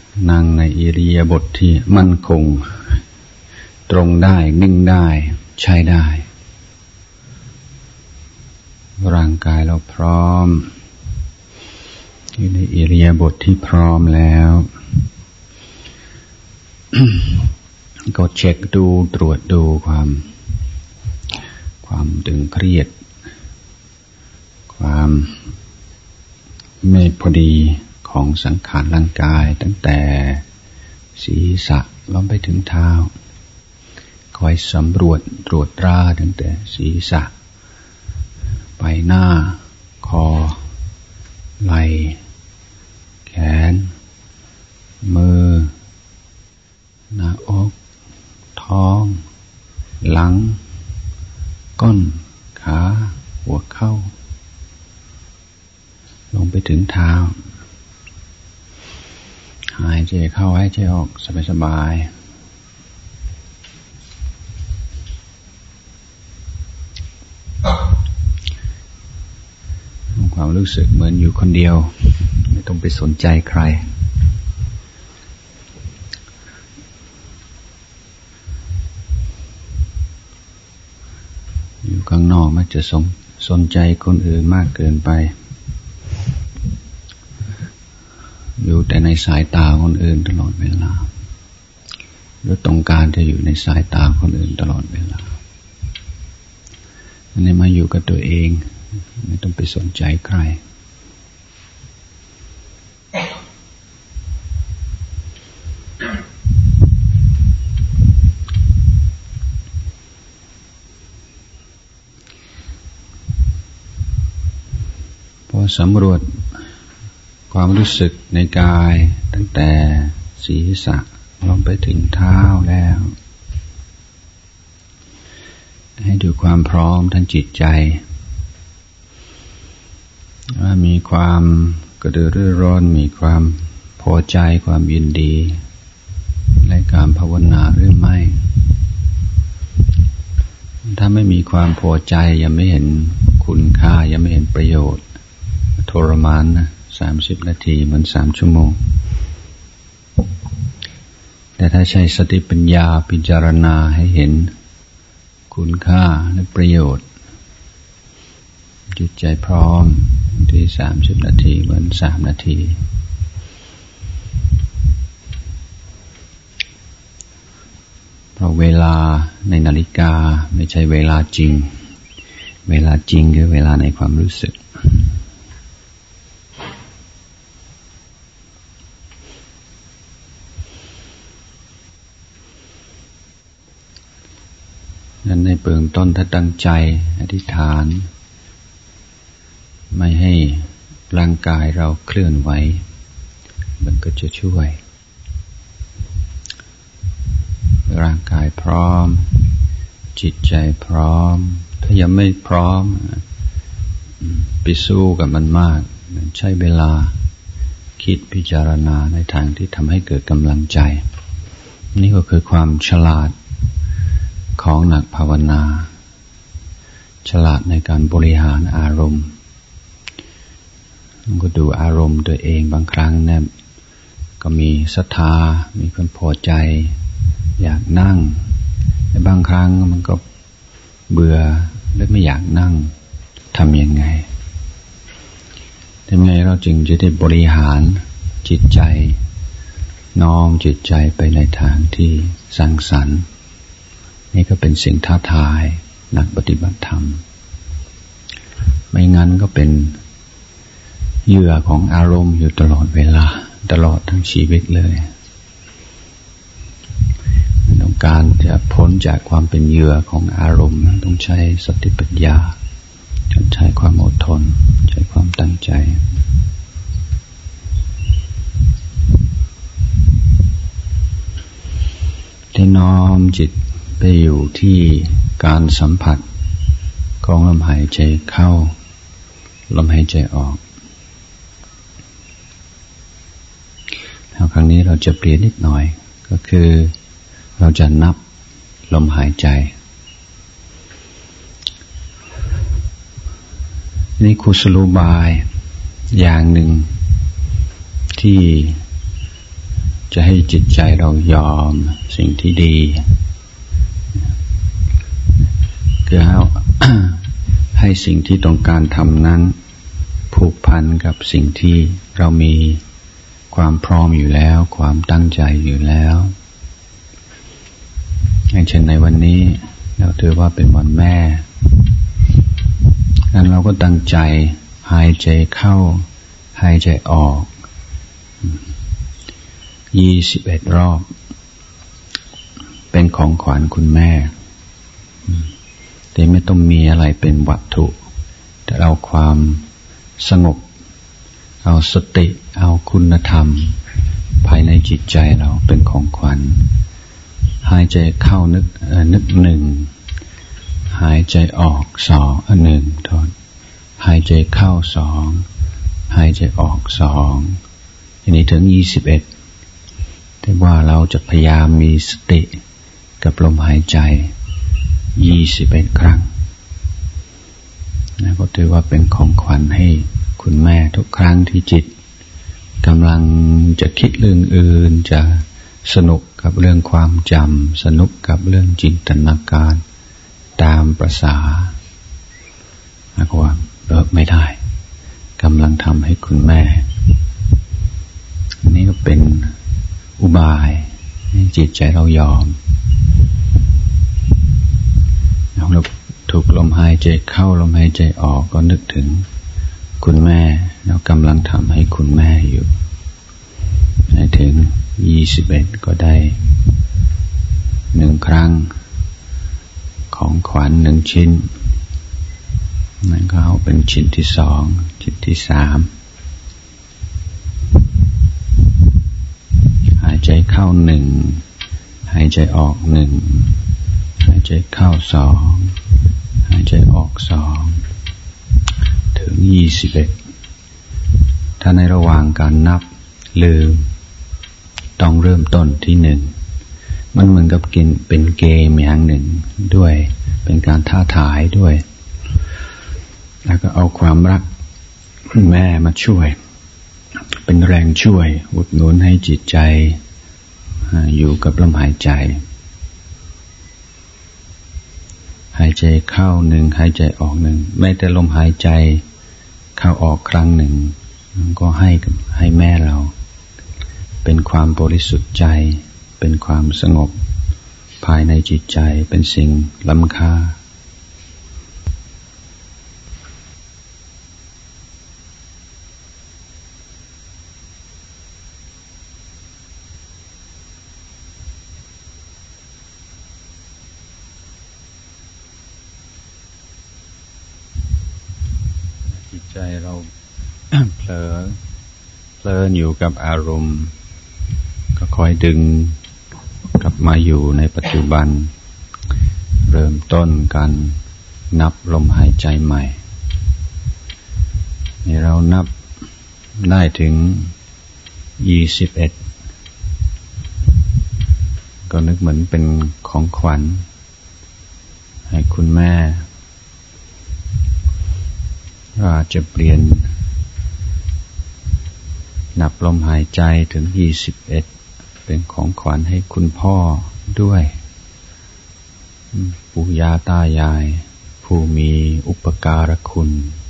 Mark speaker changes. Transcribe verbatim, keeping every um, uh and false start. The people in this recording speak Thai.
Speaker 1: นั่งในอิริยาบถที่มั่นคงตรงได้นิ่งได้ใช้ได้ร่างกายเราพร้อมอยู่ในอิริยาบถที่พร้อมแล้ว ก็เช็คดูตรวจดูความความตึงเครียดความไม่พอดีของสังขารร่างกายตั้งแต่ศีรษะลงไปถึงเท้าคอยสำรวจตรวจตราตั้งแต่ศีรษะไปหน้าคอไหล่แขนมือหน้าอกท้องหลังก้นขาหัวเข่าลงไปถึงเท้าหายใจเข้าหายใจออกสบายๆความรู้สึกเหมือนอยู่คนเดียวไม่ต้องไปสนใจใครอยู่ข้างนอกมักจะสนสนใจคนอื่นมากเกินไปอยู่แต่ในสายตาคนอื่นตลอดเวลาหรือต้องการจะอยู่ในสายตาคนอื่นตลอดเวลาอันนี้มาอยู่กับตัวเองไม่ต้องไปสนใจใครพอสำรวจความรู้สึกในกายตั้งแต่ศีรษะลงไปถึงเท้าแล้วให้ดูความพร้อมทางจิตใจว่ามีความกระตือรือร้นมีความพอใจความยินดีในการภาวนาหรือไม่ถ้าไม่มีความพอใจยังไม่เห็นคุณค่ายังไม่เห็นประโยชน์ทรมานนะสามสิบนาทีเหมือนสามชั่วโมงแต่ถ้าใช้สติปัญญาพิจารณาให้เห็นคุณค่าและประโยชน์จิตใจพร้อมที่สามสิบนาทีเหมือนสามนาทีเพราะเวลาในนาฬิกาไม่ใช่เวลาจริงเวลาจริงคือเวลาในความรู้สึกนั้นในเบื้องต้นถ้าตั้งใจอธิษฐานไม่ให้ร่างกายเราเคลื่อนไหวมันก็จะช่วยร่างกายพร้อมจิตใจพร้อมถ้ายังไม่พร้อมไปสู้กับมันมากใช้เวลาคิดพิจารณาในทางที่ทำให้เกิดกำลังใจนี่ก็คือความฉลาดของนักภาวนาฉลาดในการบริหารอารมณ์ก็ดูอารมณ์ตัวเองบางครั้งเนี่ยก็มีศรัทธามีความพอใจอยากนั่งแต่บางครั้งมันก็เบื่อและไม่อยากนั่งทำยังไงทำไงเราจึงจะได้บริหารจิตใจน้อมจิตใจไปในทางที่สร้างสรรค์นี่ก็เป็นสิ่งท้าทายนักปฏิบัติธรรมไม่งั้นก็เป็นเหยื่อของอารมณ์อยู่ตลอดเวลาตลอดทั้งชีวิตเลยต้องการจะพ้นจากความเป็นเหยื่อของอารมณ์ต้องใช้สติปัญญาใช้ความอดทนใช้ความตั้งใจที่น้อมจิตไปอยู่ที่การสัมผัสของลมหายใจเข้าลมหายใจออกแล้วครั้งนี้เราจะเปลี่ยนนิดหน่อยก็คือเราจะนับลมหายใจนี่กุศโลบายอย่างหนึ่งที่จะให้จิตใจเรายอมสิ่งที่ดีคือให้ ให้สิ่งที่ต้องการทำนั้นผูกพันกับสิ่งที่เรามีความพร้อมอยู่แล้วความตั้งใจอยู่แล้วอย่างเช่นในวันนี้เราถือว่าเป็นวันแม่งั้นเราก็ตั้งใจหายใจเข้าหายใจออกยี่สิบเอ็ดรอบเป็นของขวัญคุณแม่แต่ไม่ต้องมีอะไรเป็นวัตถุแต่เอาความสงบเอาสติเอาคุณธรรมภายในจิตใจเราเป็นของขวัญหายใจเข้านึกนึกหนึ่งหายใจออกสองอันหนึ่งโทษหายใจเข้าสองหายใจออกสองอันนี้ถึงยี่สิบเอ็ดแต่ว่าเราจะพยายามมีสติกับลมหายใจยี่สิบเอ็ดครั้งนะก็ถือว่าเป็นของขวัญให้คุณแม่ทุกครั้งที่จิตกำลังจะคิดเรื่องอื่นจะสนุกกับเรื่องความจำสนุกกับเรื่องจินตนาการตามประสานะก็ว่าเลิกไม่ได้กำลังทำให้คุณแม่อันนี้ก็เป็นอุบายให้จิตใจเรายอมเราถูกลมหายใจเข้าลมหายใจออกก็นึกถึงคุณแม่เรากำลังทำให้คุณแม่อยู่ให้ถึงยี่สิบเอ็ดก็ได้หนึ่งครั้งของขวัญหนึ่งชิ้นนั่นก็เอาเป็นชิ้นที่สองชิ้นที่สามหายใจเข้าหนึ่งหายใจออกหนึ่งหายใจเข้าสองหายใจออกสองถึงยี่สิบเอ็ดถ้าในระหว่างการนับลืมต้องเริ่มต้นที่หนึ่งมันเหมือนกับกินเป็นเกมอย่างหนึ่งด้วยเป็นการท้าทายด้วยแล้วก็เอาความรักคุณแม่มาช่วยเป็นแรงช่วยอุดหนุนให้จิตใจอยู่กับลมหายใจหายใจเข้าหนึ่งหายใจออกหนึ่งแม้แต่ลมหายใจเข้าออกครั้งหนึ่งก็ให้กับให้แม่เราเป็นความบริสุทธิ์ใจเป็นความสงบภายในจิตใจเป็นสิ่งล้ำค่าจิตใจเรา เผลอเพลินอยู่กับอารมณ์ก็คอยดึงกลับมาอยู่ในปัจจุบันเริ่มต้นกันนับลมหายใจใหม่นี่เรานับได้ถึงยี่สิบเอ็ดก็นึกเหมือนเป็นของขวัญให้คุณแม่ว่าจะเปลี่ยนนับลมหายใจถึงยี่สิบเอ็ดเป็นของขวัญให้คุณพ่อด้วยปู่ย่าตายายผู้มีอุปการะคุณ